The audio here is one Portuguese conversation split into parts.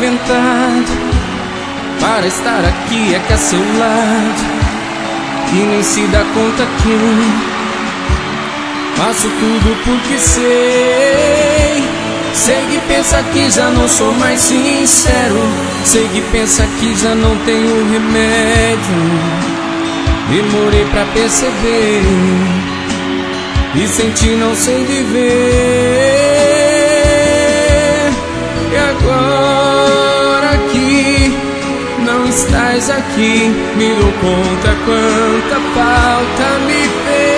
inventado para estar aqui a seu lado, e nem se dá conta que eu faço tudo porque sei que pensa que já não sou mais sincero, sei que pensa que já não tenho remédio. Demorei pra perceber e senti não sei viver. E agora que não estás aqui, me dou conta quanta falta me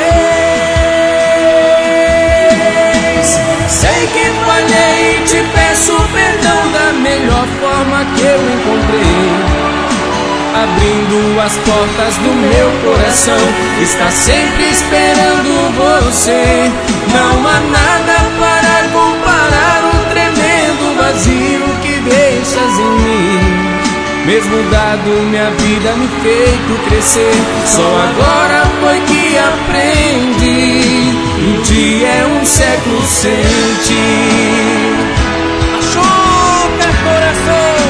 fez. Sei que falhei e te peço perdão da melhor forma que eu encontrei, abrindo as portas do meu coração. Está sempre esperando você. Não há nada para comparar o tremendo vazio que deixas em mim. Mesmo dado minha vida me feito crescer, só agora foi que aprendi. Um dia é um século sem ti. Machuca, coração.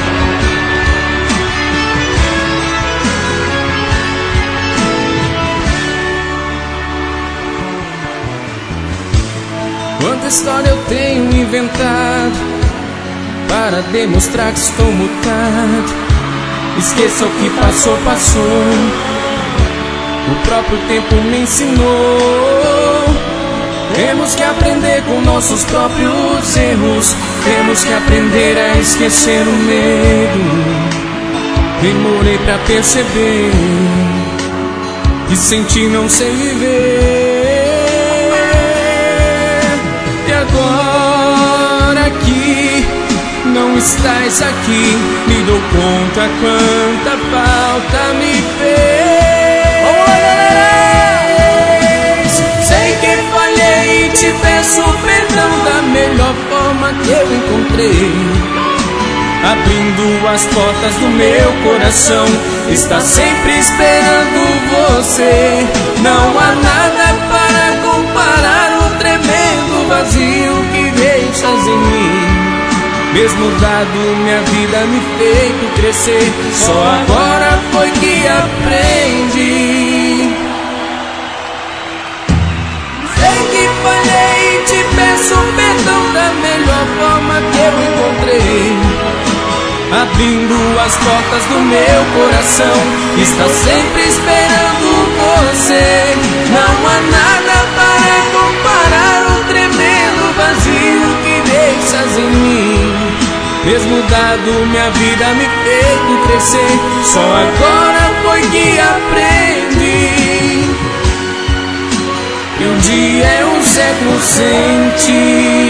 Quanta história eu tenho inventado para demonstrar que estou mutado. Esqueça o que passou, passou. O próprio tempo me ensinou. Temos que aprender com nossos próprios erros. Temos que aprender a esquecer o medo. Demorei pra perceber que sem ti não sei viver. E agora que não estás aqui, me dou conta quanta falta me fez. Sei que falhei e te peço perdão da melhor forma que eu encontrei, abrindo as portas do meu coração. Está sempre esperando você. Não há nada para comparar o tremendo vazio que deixas em mim. Mesmo dado minha vida me feito crescer, só agora foi que aprendi. Sei que falhei e te peço perdão da melhor forma que eu encontrei, abrindo as portas do meu coração. Está sempre esperando você. Não há nada para comparar o tremendo vazio que deixas em mim. Mesmo dado minha vida me feito crescer, só agora foi que aprendi que um dia é um século sem ti.